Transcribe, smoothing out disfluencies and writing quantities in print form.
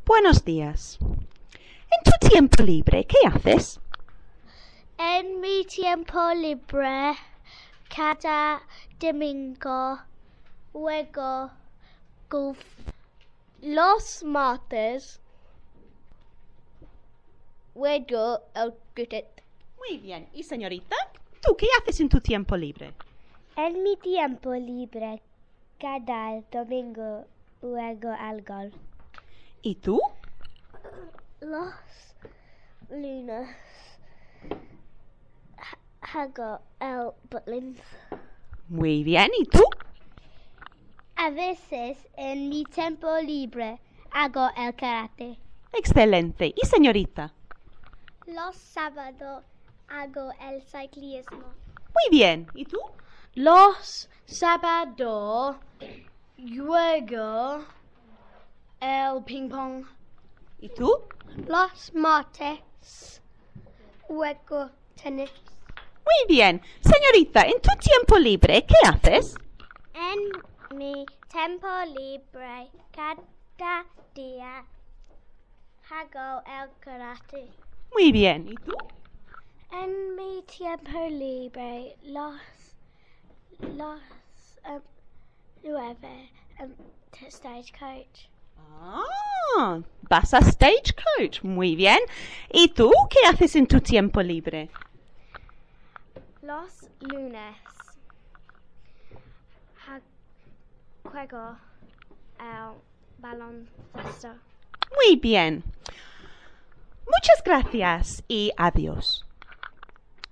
Buenos días. En tu tiempo libre, ¿qué haces? En mi tiempo libre, cada domingo, juego golf. Los martes, juego el cricket. Muy bien. ¿Y señorita? ¿Tú qué haces en tu tiempo libre? En mi tiempo libre, cada domingo, juego al golf. ¿Y tú? Los lunes, hago el bowling. Muy bien. ¿Y tú? A veces, en mi tiempo libre, hago el karate. Excelente. ¿Y señorita? Los sábados, hago el ciclismo. Muy bien. ¿Y tú? Los sábados, juego el ping pong. ¿Y tú? Los martes, juego tenis. Muy bien. Señorita, en tu tiempo libre, ¿qué haces? En mi tiempo libre, cada día, hago el karate. Muy bien. ¿Y tú? En mi tiempo libre, los 9 stagecoach. Ah, vas a Stagecoach. Muy bien. ¿Y tú qué haces en tu tiempo libre? Los lunes, juego el baloncesto. Muy bien. Muchas gracias y adiós.